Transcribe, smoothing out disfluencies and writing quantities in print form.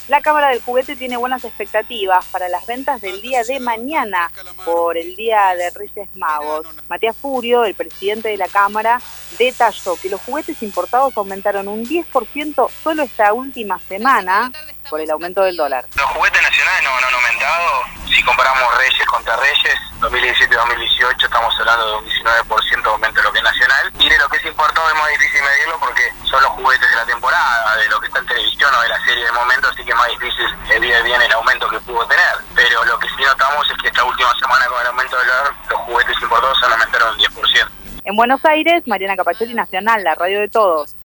La Cámara del Juguete tiene buenas expectativas para las ventas del día de mañana por el Día de Reyes Magos. Matías Furio, el presidente de la Cámara, detalló que los juguetes importados aumentaron un 10% solo esta última semana por el aumento del dólar. Los juguetes nacionales no han aumentado. Si comparamos Reyes contra Reyes, 2017-2018 estamos hablando de un 19% de aumento de lo que es nacional. Y de lo que es importado es más difícil medirlo porque son los juguetes de la temporada, de lo que está en televisión o de la serie de momento, así que es más difícil medir bien el aumento que pudo tener. Pero lo que sí notamos es que esta última semana con el aumento del dólar, los juguetes importados han aumentado un 10%. En Buenos Aires, Mariana Capaccioli, Nacional, la radio de todos.